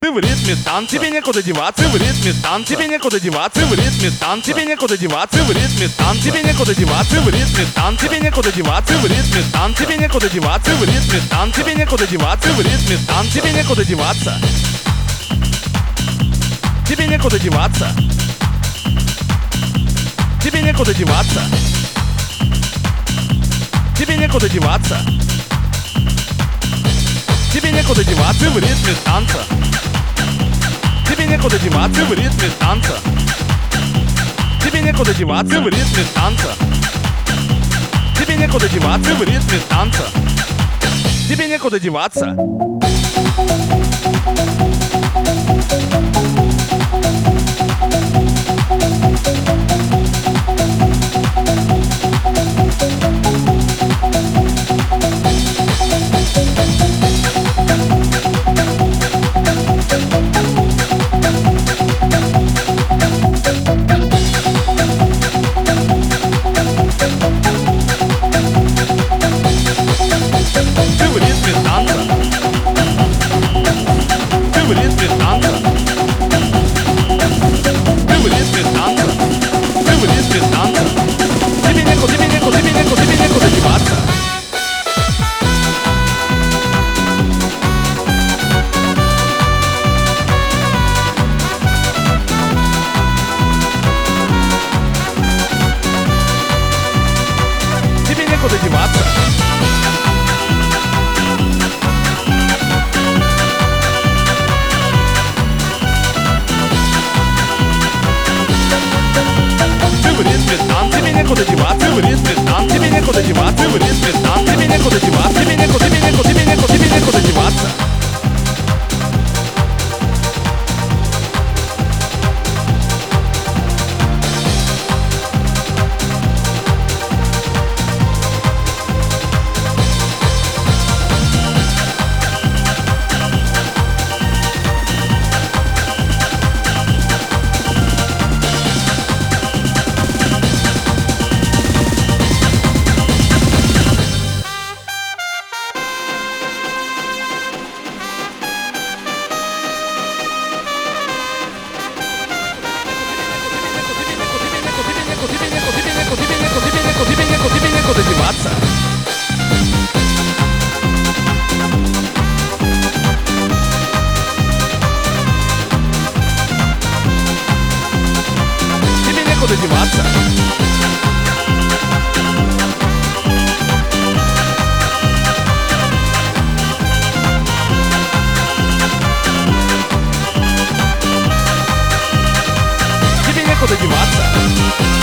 ты в ритме танца. Тебе некуда деваться в ритме танца. Тебе некуда деваться в ритме танца. Тебе некуда деваться в ритме танца. Тебе некуда деваться в ритме танца. Тебе некуда деваться в ритме танца. Тебе некуда деваться в ритме танца. Тебе некуда деваться в ритме танца. Тебе некуда деваться. Тебе некуда деваться. Тебе некуда деваться. Тебе некуда деваться. Тебе некуда деваться в ритме танца. Тебе некуда деваться в ритме танца. Тебе некуда деваться в ритме танца. Тебе некуда деваться в ритме танца. Тебе некуда деваться. Ты в ритме танца. Ты в ритме танца. Ты в ритме танца. Ты в ритме танца. Тебе некуда, тебе некуда, тебе некуда, тебе некуда деваться. Тебе некуда деваться. В ритме танца, тебе некуда деваться, в ритме танца, тебе некуда деваться, в ритме танца, тебе некуда деваться, тебе некуда, тебе некуда, тебе некуда, тебе некуда деваться. Тебе некуда деваться. Тебе некуда деваться. Тебе некуда деваться.